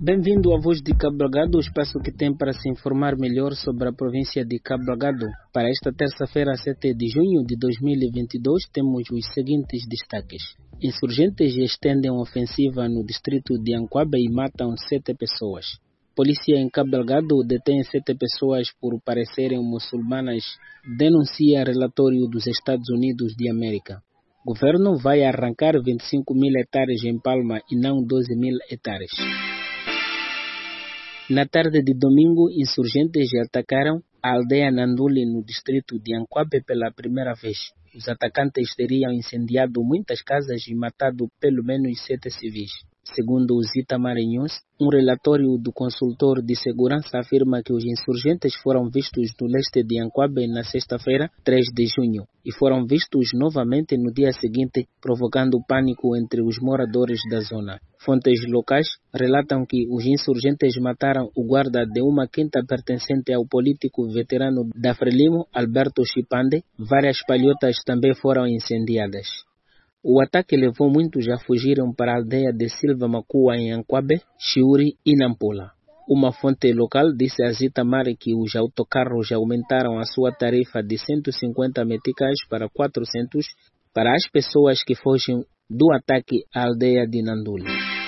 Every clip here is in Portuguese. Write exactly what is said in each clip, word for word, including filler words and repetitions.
Bem-vindo à Voz de Cabo Delgado, o espaço que tem para se informar melhor sobre a província de Cabo Delgado. Para esta terça-feira, sete de junho de dois mil e vinte e dois, temos os seguintes destaques. Insurgentes estendem ofensiva no distrito de Anquabe e matam sete pessoas. Polícia em Cabo Delgado detém sete pessoas por parecerem muçulmanas, denuncia relatório dos Estados Unidos de América. Governo vai arrancar vinte e cinco mil hectares em Palma e não doze mil hectares. Na tarde de domingo, insurgentes atacaram a aldeia Nanduli no distrito de Anquabe pela primeira vez. Os atacantes teriam incendiado muitas casas e matado pelo menos sete civis. Segundo os Itamar News, um relatório do consultor de segurança afirma que os insurgentes foram vistos no leste de Anquabe na sexta-feira, três de junho, e foram vistos novamente no dia seguinte, provocando pânico entre os moradores da zona. Fontes locais relatam que os insurgentes mataram o guarda de uma quinta pertencente ao político veterano da Frelimo, Alberto Chipande. Várias palhotas também foram incendiadas. O ataque levou muitos a fugirem para a aldeia de Silva Macua em Anquabe, Chiuri e Nampula. Uma fonte local disse a Zitamar que os autocarros aumentaram a sua tarifa de cento e cinquenta meticais para quatrocentos para as pessoas que fogem do ataque à aldeia de Nanduli.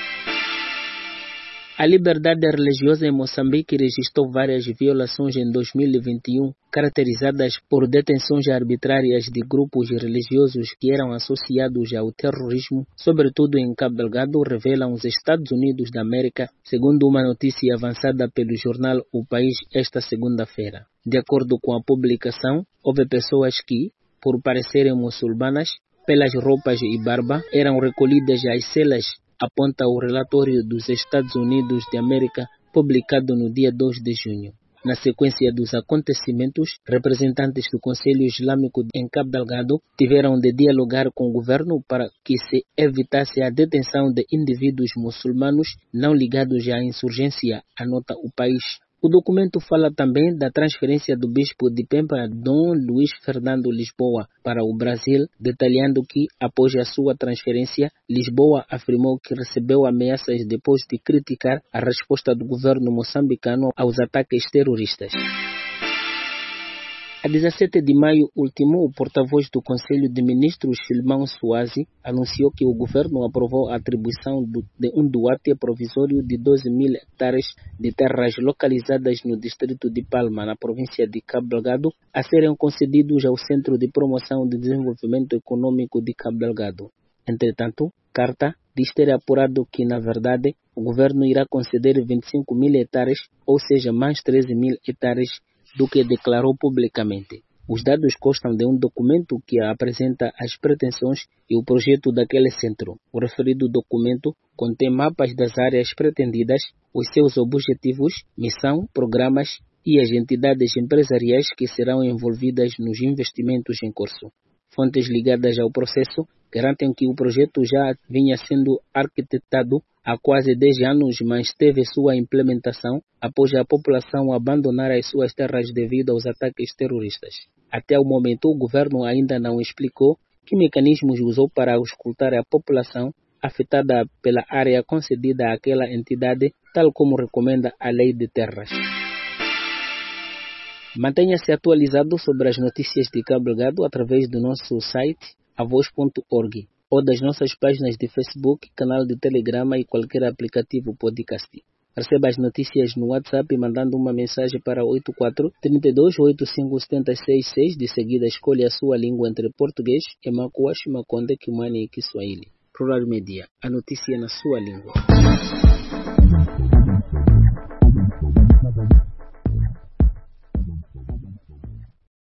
A liberdade religiosa em Moçambique registrou várias violações em dois mil e vinte e um, caracterizadas por detenções arbitrárias de grupos religiosos que eram associados ao terrorismo, sobretudo em Cabo Delgado, revelam os Estados Unidos da América, segundo uma notícia avançada pelo jornal O País esta segunda-feira. De acordo com a publicação, houve pessoas que, por parecerem muçulmanas, pelas roupas e barba, eram recolhidas às celas, aponta o relatório dos Estados Unidos de América, publicado no dia dois de junho. Na sequência dos acontecimentos, representantes do Conselho Islâmico em Cabo Delgado tiveram de dialogar com o governo para que se evitasse a detenção de indivíduos muçulmanos não ligados à insurgência, anota o país. O documento fala também da transferência do bispo de Pemba, Dom Luís Fernando Lisboa, para o Brasil, detalhando que, após a sua transferência, Lisboa afirmou que recebeu ameaças depois de criticar a resposta do governo moçambicano aos ataques terroristas. A dezessete de maio último, o porta-voz do Conselho de Ministros, Filmão Suazi, anunciou que o governo aprovou a atribuição de um doate provisório de doze mil hectares de terras localizadas no distrito de Palma, na província de Cabo Delgado, a serem concedidos ao Centro de Promoção de Desenvolvimento Econômico de Cabo Delgado. Entretanto, Carta diz ter apurado que, na verdade, o governo irá conceder vinte e cinco mil hectares, ou seja, mais treze mil hectares, do que declarou publicamente. Os dados constam de um documento que apresenta as pretensões e o projeto daquele centro. O referido documento contém mapas das áreas pretendidas, os seus objetivos, missão, programas e as entidades empresariais que serão envolvidas nos investimentos em curso. Fontes ligadas ao processo garantem que o projeto já vinha sendo arquitetado há quase dez anos, mas teve sua implementação após a população abandonar as suas terras devido aos ataques terroristas. Até o momento, o governo ainda não explicou que mecanismos usou para auscultar a população afetada pela área concedida àquela entidade, tal como recomenda a Lei de Terras. Mantenha-se atualizado sobre as notícias de Cabo Delgado através do nosso site a voz ponto org ou das nossas páginas de Facebook, canal de Telegrama e qualquer aplicativo podcast. Receba as notícias no WhatsApp mandando uma mensagem para oito quatro, três dois oito cinco sete seis seis. De seguida, escolha a sua língua entre português, Emakuashi, Makonde, Kimani e Kiswahili. Plural Media, a notícia na sua língua.